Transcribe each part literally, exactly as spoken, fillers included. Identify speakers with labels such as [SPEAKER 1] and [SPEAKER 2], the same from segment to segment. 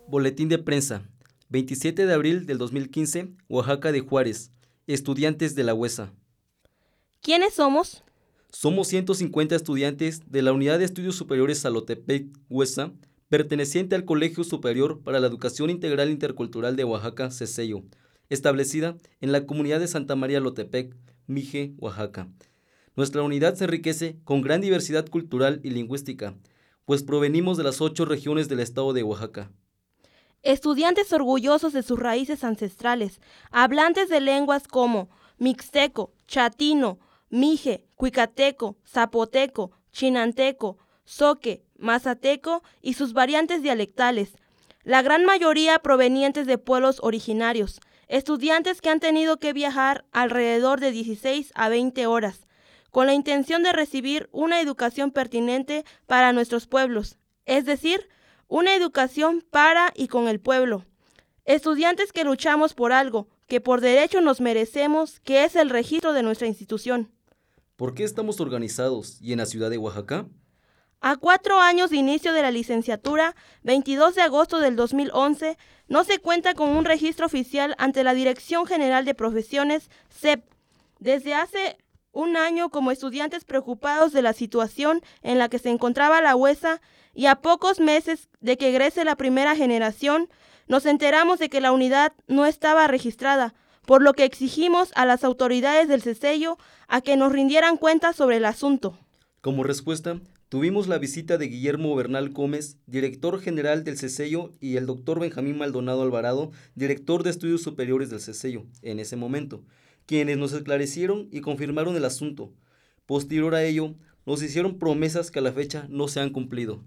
[SPEAKER 1] Boletín de prensa, veintisiete de abril del dos mil quince, Oaxaca de Juárez, estudiantes de la UESA.
[SPEAKER 2] ¿Quiénes somos?
[SPEAKER 1] Somos ciento cincuenta estudiantes de la Unidad de Estudios Superiores Salotepec, UESA, perteneciente al Colegio Superior para la Educación Integral Intercultural de Oaxaca, CESEIO, establecida en la comunidad de Santa María Lotepec, Mije, Oaxaca. Nuestra unidad se enriquece con gran diversidad cultural y lingüística, pues provenimos de las ocho regiones del estado de Oaxaca.
[SPEAKER 2] Estudiantes orgullosos de sus raíces ancestrales, hablantes de lenguas como mixteco, chatino, mije, cuicateco, zapoteco, chinanteco, zoque, mazateco y sus variantes dialectales, la gran mayoría provenientes de pueblos originarios, estudiantes que han tenido que viajar alrededor de dieciséis a veinte horas, con la intención de recibir una educación pertinente para nuestros pueblos, es decir, una educación para y con el pueblo. Estudiantes que luchamos por algo que por derecho nos merecemos, que es el registro de nuestra institución.
[SPEAKER 1] ¿Por qué estamos organizados y en la ciudad de Oaxaca?
[SPEAKER 2] A cuatro años de inicio de la licenciatura, veintidós de agosto del dos mil once, no se cuenta con un registro oficial ante la Dirección General de Profesiones, C E P. Desde hace un año, como estudiantes preocupados de la situación en la que se encontraba la UESA, y a pocos meses de que egrese la primera generación, nos enteramos de que la unidad no estaba registrada, por lo que exigimos a las autoridades del CESEIO a que nos rindieran cuentas sobre el asunto.
[SPEAKER 1] Como respuesta, tuvimos la visita de Guillermo Bernal Gómez, director general del CESEIO, y el doctor Benjamín Maldonado Alvarado, director de estudios superiores del CESEIO, en ese momento, quienes nos esclarecieron y confirmaron el asunto. Posterior a ello, nos hicieron promesas que a la fecha no se han cumplido.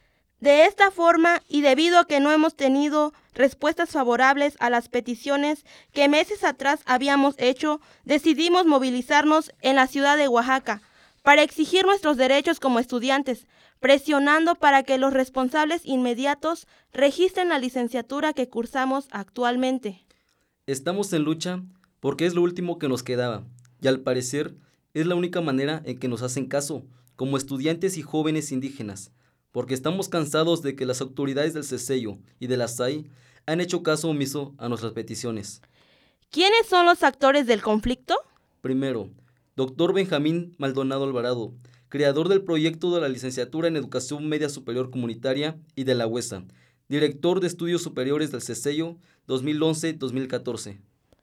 [SPEAKER 2] De esta forma, y debido a que no hemos tenido respuestas favorables a las peticiones que meses atrás habíamos hecho, decidimos movilizarnos en la ciudad de Oaxaca para exigir nuestros derechos como estudiantes, presionando para que los responsables inmediatos registren la licenciatura que cursamos actualmente.
[SPEAKER 1] Estamos en lucha porque es lo último que nos quedaba, y al parecer es la única manera en que nos hacen caso, como estudiantes y jóvenes indígenas, porque estamos cansados de que las autoridades del CESEIO y de la S A I han hecho caso omiso a nuestras peticiones.
[SPEAKER 2] ¿Quiénes son los actores del conflicto?
[SPEAKER 1] Primero, doctor Benjamín Maldonado Alvarado, creador del proyecto de la licenciatura en Educación Media Superior Comunitaria y de la UESA, director de Estudios Superiores del CESEIO dos mil once a dos mil catorce.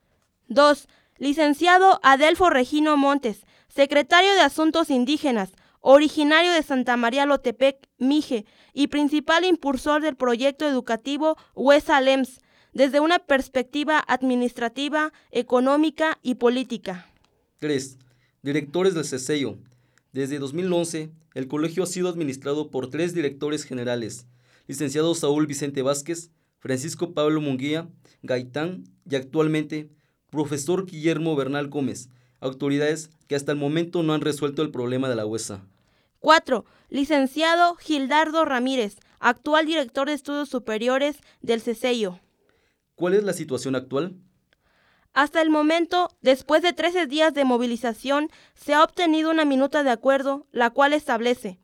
[SPEAKER 2] dos. Licenciado Adelfo Regino Montes, secretario de Asuntos Indígenas, originario de Santa María Lotepec, Mije, y principal impulsor del proyecto educativo UESA L E M S, desde una perspectiva administrativa, económica y política.
[SPEAKER 1] tres. Directores del CESEIO. Desde dos mil once, el colegio ha sido administrado por tres directores generales, licenciado Saúl Vicente Vázquez, Francisco Pablo Munguía, Gaitán y actualmente, profesor Guillermo Bernal Gómez, autoridades que hasta el momento no han resuelto el problema de la UESA.
[SPEAKER 2] cuatro. Licenciado Gildardo Ramírez, actual director de Estudios Superiores del CESEIO.
[SPEAKER 1] ¿Cuál es la situación actual?
[SPEAKER 2] Hasta el momento, después de trece días de movilización, se ha obtenido una minuta de acuerdo, la cual establece: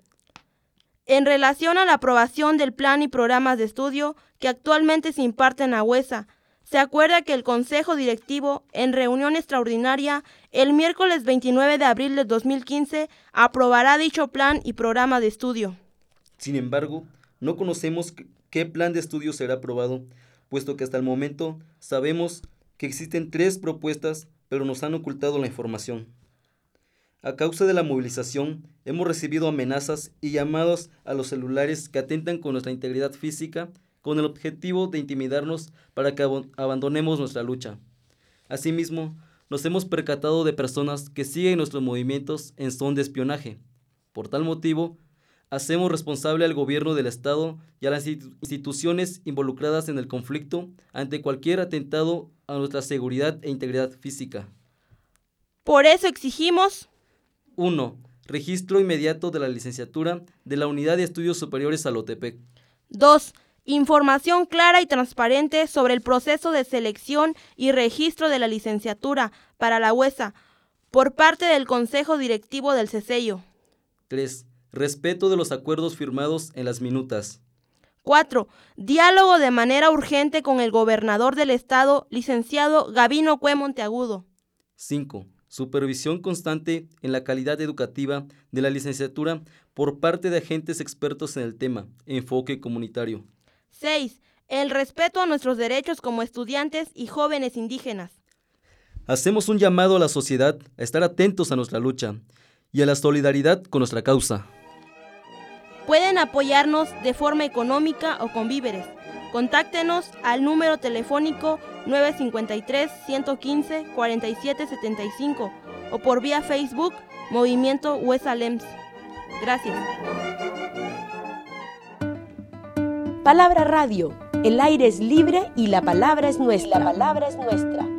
[SPEAKER 2] en relación a la aprobación del plan y programas de estudio que actualmente se imparten a UESA, se acuerda que el Consejo Directivo, en reunión extraordinaria, el miércoles veintinueve de abril de dos mil quince, aprobará dicho plan y programa de estudio.
[SPEAKER 1] Sin embargo, no conocemos qué plan de estudio será aprobado, puesto que hasta el momento sabemos que existen tres propuestas, pero nos han ocultado la información. A causa de la movilización, hemos recibido amenazas y llamados a los celulares que atentan con nuestra integridad física, con el objetivo de intimidarnos para que ab- abandonemos nuestra lucha. Asimismo, nos hemos percatado de personas que siguen nuestros movimientos en son de espionaje. Por tal motivo, hacemos responsable al gobierno del Estado y a las instituciones involucradas en el conflicto ante cualquier atentado a nuestra seguridad e integridad física.
[SPEAKER 2] Por eso exigimos:
[SPEAKER 1] uno. Registro inmediato de la licenciatura de la Unidad de Estudios Superiores Salotepec.
[SPEAKER 2] dos. Información clara y transparente sobre el proceso de selección y registro de la licenciatura para la UESA por parte del Consejo Directivo del CESEIO.
[SPEAKER 1] tres. Respeto de los acuerdos firmados en las minutas.
[SPEAKER 2] cuatro. Diálogo de manera urgente con el gobernador del estado, licenciado Gabino Cue Monteagudo.
[SPEAKER 1] cinco. Supervisión constante en la calidad educativa de la licenciatura por parte de agentes expertos en el tema, enfoque comunitario.
[SPEAKER 2] seis. El respeto a nuestros derechos como estudiantes y jóvenes indígenas.
[SPEAKER 1] Hacemos un llamado a la sociedad a estar atentos a nuestra lucha y a la solidaridad con nuestra causa.
[SPEAKER 2] Pueden apoyarnos de forma económica o con víveres. Contáctenos al número telefónico nueve cinco tres, uno uno cinco, cuatro siete siete cinco o por vía Facebook Movimiento Huesa Lems. Gracias.
[SPEAKER 3] Palabra Radio. El aire es libre y la palabra es nuestra. La palabra es nuestra.